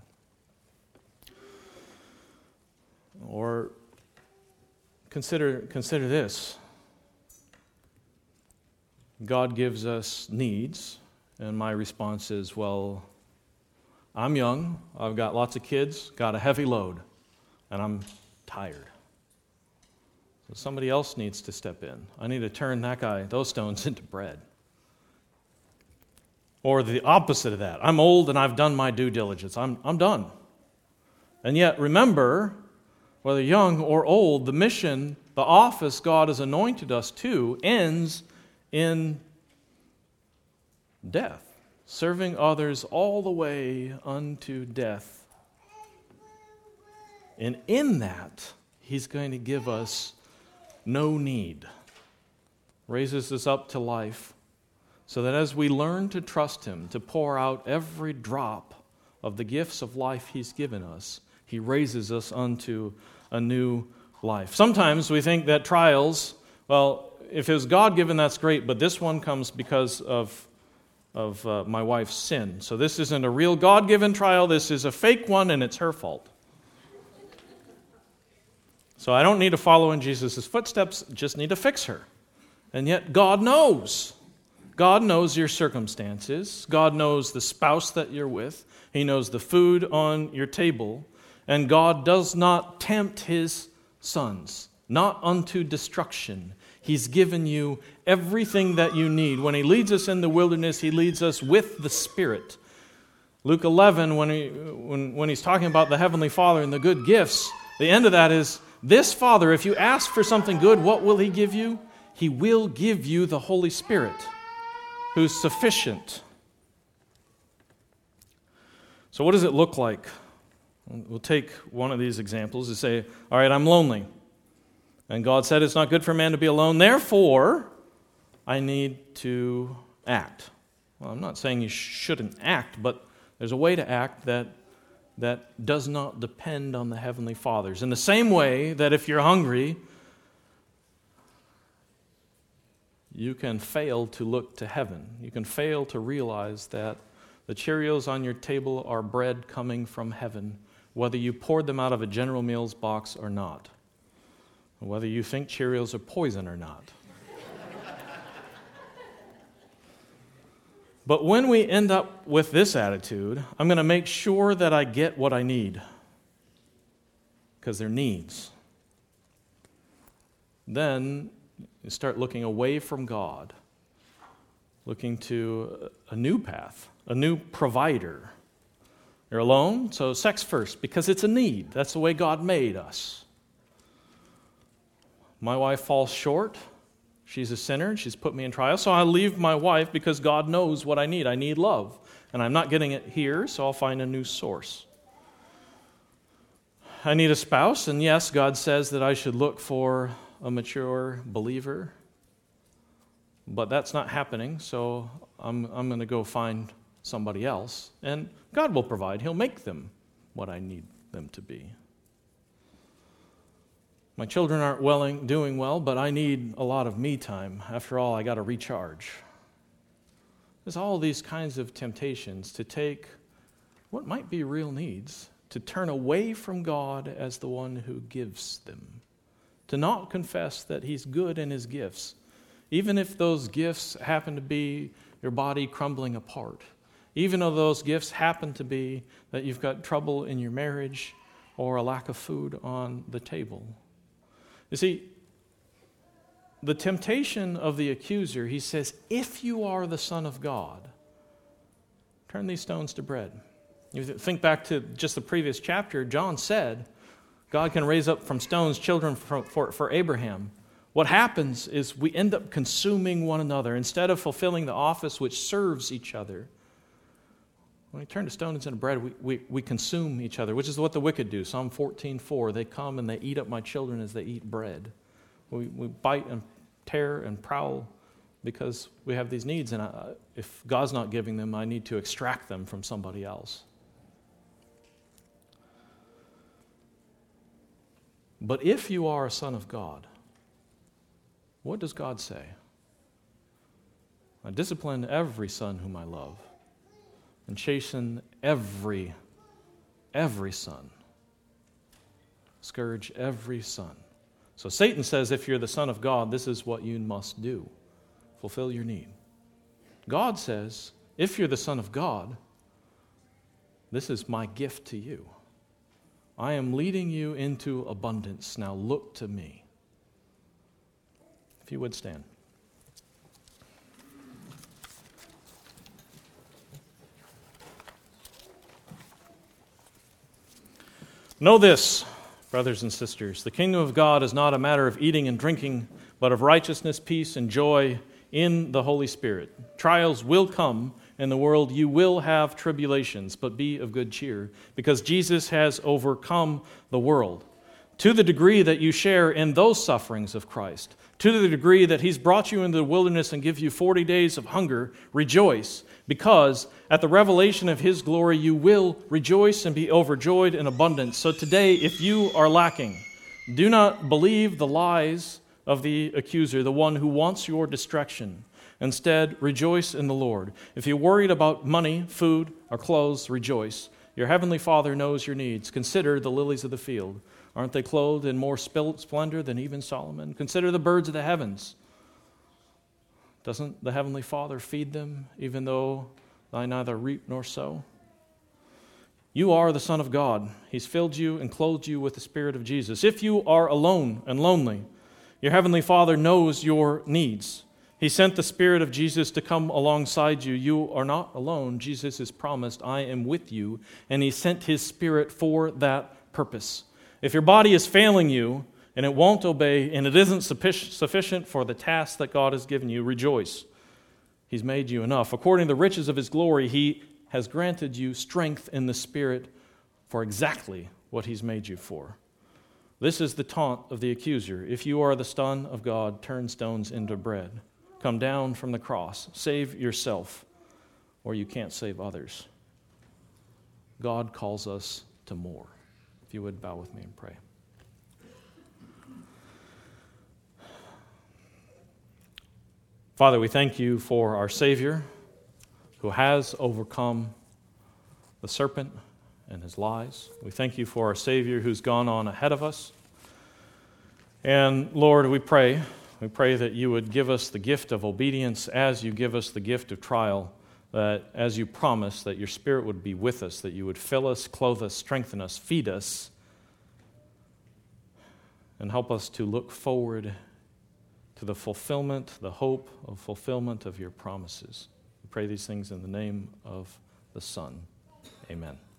Or consider consider this. God gives us needs, and my response is, well, I'm young, I've got lots of kids, got a heavy load, and I'm tired. So somebody else needs to step in. I need to turn that guy, those stones into bread. Or the opposite of that. I'm old and I've done my due diligence. I'm, I'm done. And yet, remember, whether young or old, the mission, the office God has anointed us to ends in death. Serving others all the way unto death. And in that, he's going to give us no need. Raises us up to life so that as we learn to trust him, to pour out every drop of the gifts of life he's given us, he raises us unto a new life. Sometimes we think that trials, well, if it was God-given, that's great, but this one comes because of of uh, my wife's sin. So this isn't a real God-given trial, this is a fake one, and it's her fault. So I don't need to follow in Jesus' footsteps, just need to fix her. And yet God knows. God knows your circumstances. God knows the spouse that you're with. He knows the food on your table. And God does not tempt his sons, not unto destruction. He's given you everything that you need. When he leads us in the wilderness, he leads us with the Spirit. Luke eleven, when, he, when, when he's talking about the Heavenly Father and the good gifts, the end of that is, this Father, if you ask for something good, what will he give you? He will give you the Holy Spirit, who's sufficient. So what does it look like? We'll take one of these examples and say, all right, I'm lonely. And God said it's not good for man to be alone. Therefore, I need to act. Well, I'm not saying you shouldn't act, but there's a way to act that, that does not depend on the Heavenly Fathers. In the same way that if you're hungry, you can fail to look to heaven. You can fail to realize that the Cheerios on your table are bread coming from heaven, whether you poured them out of a General Mills box or not. Whether you think Cheerios are poison or not. But when we end up with this attitude, I'm going to make sure that I get what I need. Because they're needs. Then you start looking away from God. Looking to a new path, a new provider. You're alone, so sex first, because it's a need. That's the way God made us. My wife falls short. She's a sinner. She's put me in trial. So I leave my wife because God knows what I need. I need love. And I'm not getting it here, so I'll find a new source. I need a spouse, and yes, God says that I should look for a mature believer, but that's not happening, so I'm, I'm going to go find somebody else, and God will provide. He'll make them what I need them to be. My children aren't welling, doing well, but I need a lot of me time. After all, I got to recharge. There's all these kinds of temptations to take what might be real needs, to turn away from God as the one who gives them, to not confess that He's good in His gifts, even if those gifts happen to be your body crumbling apart, even though those gifts happen to be that you've got trouble in your marriage or a lack of food on the table. You see, the temptation of the accuser, he says, if you are the Son of God, turn these stones to bread. You think back to just the previous chapter, John said, God can raise up from stones children for, for, for Abraham. What happens is we end up consuming one another. Instead of fulfilling the office which serves each other, when we turn to stones into bread, we, we, we consume each other, which is what the wicked do. Psalm fourteen four, they come and they eat up my children as they eat bread. We, we bite and tear and prowl because we have these needs, and I, if God's not giving them, I need to extract them from somebody else. But if you are a son of God, what does God say? I discipline every son whom I love, and chasten every, every son. Scourge every son. So Satan says, if you're the Son of God, this is what you must do. Fulfill your need. God says, if you're the Son of God, this is my gift to you. I am leading you into abundance. Now look to me. If you would stand. Know this, brothers and sisters, the kingdom of God is not a matter of eating and drinking, but of righteousness, peace, and joy in the Holy Spirit. Trials will come in the world. You will have tribulations, but be of good cheer, because Jesus has overcome the world. To the degree that you share in those sufferings of Christ, to the degree that He's brought you into the wilderness and give you forty days of hunger, rejoice, because at the revelation of His glory you will rejoice and be overjoyed in abundance. So today, if you are lacking, do not believe the lies of the accuser, the one who wants your destruction. Instead, rejoice in the Lord. If you're worried about money, food, or clothes, rejoice. Your heavenly Father knows your needs. Consider the lilies of the field. Aren't they clothed in more splendor than even Solomon? Consider the birds of the heavens. Doesn't the Heavenly Father feed them, even though I neither reap nor sow? You are the Son of God. He's filled you and clothed you with the Spirit of Jesus. If you are alone and lonely, your Heavenly Father knows your needs. He sent the Spirit of Jesus to come alongside you. You are not alone. Jesus has promised, I am with you, and He sent His Spirit for that purpose. If your body is failing you, and it won't obey, and it isn't sufficient for the task that God has given you, rejoice. He's made you enough. According to the riches of His glory, He has granted you strength in the Spirit for exactly what He's made you for. This is the taunt of the accuser. If you are the Son of God, turn stones into bread. Come down from the cross. Save yourself, or you can't save others. God calls us to more. If you would bow with me and pray. Father, we thank you for our Savior who has overcome the serpent and his lies. We thank you for our Savior who's gone on ahead of us. And Lord, we pray, we pray that you would give us the gift of obedience as you give us the gift of trial, that as you promise that your Spirit would be with us, that you would fill us, clothe us, strengthen us, feed us, and help us to look forward to the fulfillment, the hope of fulfillment of your promises. We pray these things in the name of the Son. Amen.